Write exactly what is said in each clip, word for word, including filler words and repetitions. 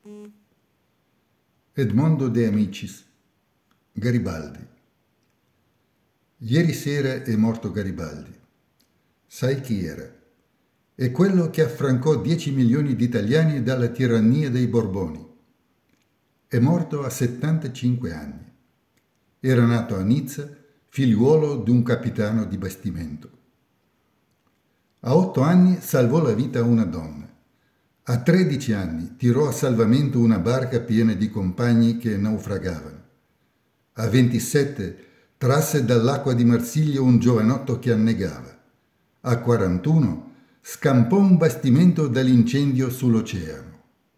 Edmondo De Amicis, Garibaldi. Ieri sera è morto Garibaldi. Sai chi era? È quello che affrancò dieci milioni di italiani dalla tirannia dei Borboni. È morto a settantacinque anni. Era nato a Nizza, figliuolo di un capitano di bastimento. A otto anni salvò la vita a una donna. A tredici anni tirò a salvamento una barca piena di compagni che naufragavano. A ventisette trasse dall'acqua di Marsiglia un giovanotto che annegava. A quarantuno scampò un bastimento dall'incendio sull'oceano.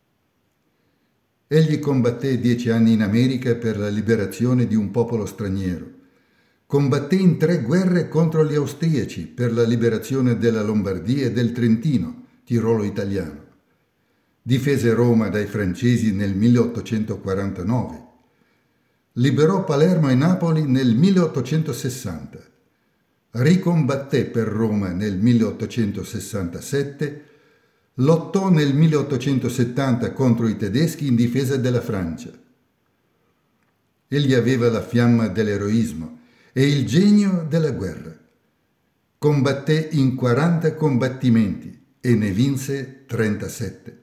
Egli combatté dieci anni in America per la liberazione di un popolo straniero. Combatté in tre guerre contro gli austriaci per la liberazione della Lombardia e del Trentino, Tirolo italiano. Difese Roma dai francesi nel milleottocentoquarantanove. Liberò Palermo e Napoli nel milleottocentosessanta. Ricombatté per Roma nel milleottocentosessantasette. Lottò nel milleottocentosettanta contro i tedeschi in difesa della Francia. Egli aveva la fiamma dell'eroismo e il genio della guerra. Combatté in quaranta combattimenti e ne vinse trentasette.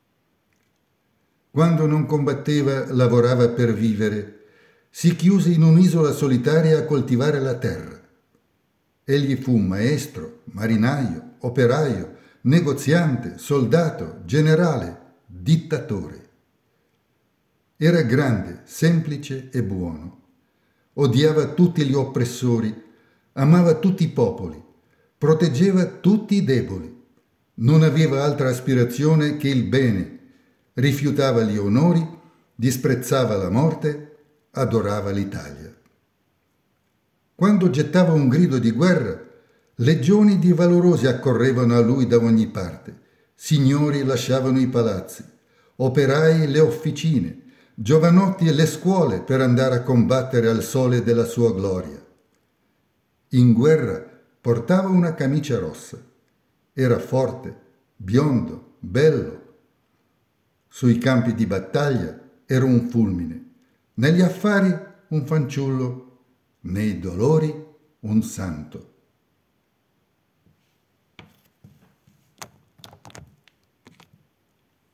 Quando non combatteva, lavorava per vivere. Si chiuse in un'isola solitaria a coltivare la terra. Egli fu maestro, marinaio, operaio, negoziante, soldato, generale, dittatore. Era grande, semplice e buono. Odiava tutti gli oppressori, amava tutti i popoli, proteggeva tutti i deboli. Non aveva altra aspirazione che il bene. Rifiutava gli onori, disprezzava la morte, adorava l'Italia. Quando gettava un grido di guerra, legioni di valorosi accorrevano a lui da ogni parte, signori lasciavano i palazzi, operai le officine, giovanotti le scuole per andare a combattere al sole della sua gloria. In guerra portava una camicia rossa, era forte, biondo, bello. Sui campi di battaglia era un fulmine, negli affari un fanciullo, nei dolori un santo.